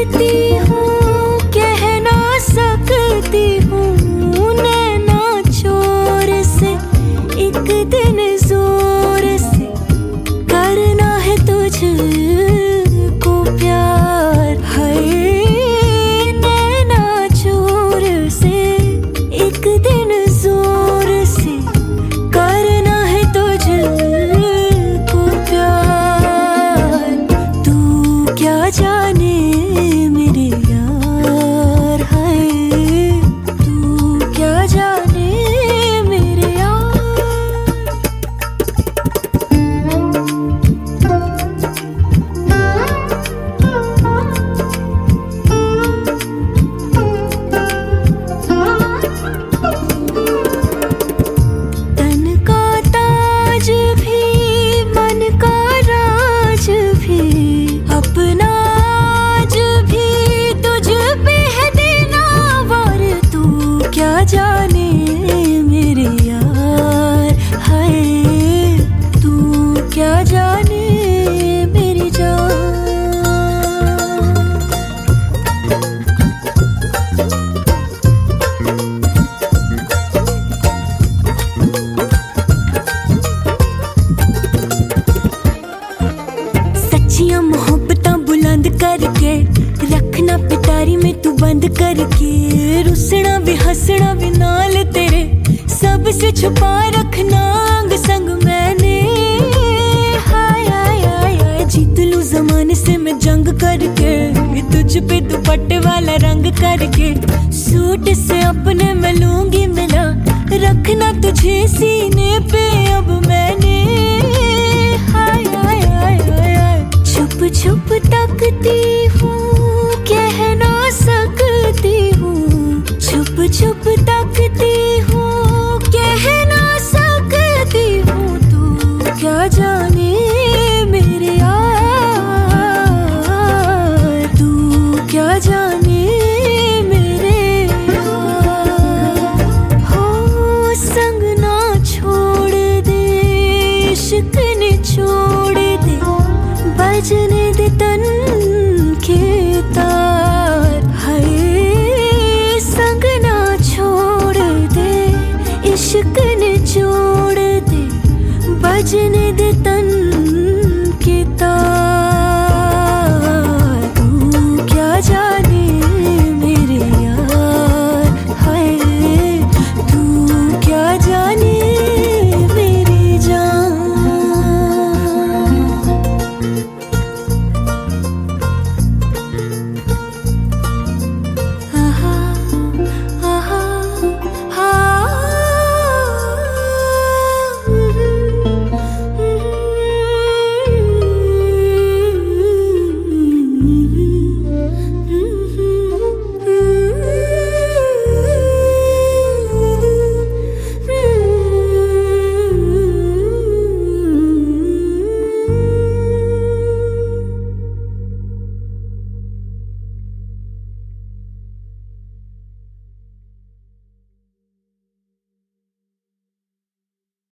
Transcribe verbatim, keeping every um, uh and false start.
करती हूँ, कह ना सकती हूँ नैना चोर से। एक दिन जोर से करना है तुझको प्यार, है नैना चोर से। एक दिन जोर से करना है तुझको प्यार। तू क्या जाने मेरे यार, है तू क्या जाने मेरे यार। तन का ताज भी मन का राज भी अपना आज भी तुझ पे है देना वार। तू क्या जाने मेरे यार, है तू क्या जाने मेरी जान। सच्चियां मोहब्बतां बुलंद करके रखना पिटारी में तू बंद करके। रुसना भी हंसना भी नाल तेरे सबसे छुपा रखना अंग संग मैंने। हाय हाय हाय हाय जीत लूं जमाने से मैं जंग करके, तुझ पे दुपट्टे वाला रंग करके। सूट से अपने मैं लूंगी मिला, रखना तुझे सीने पे अब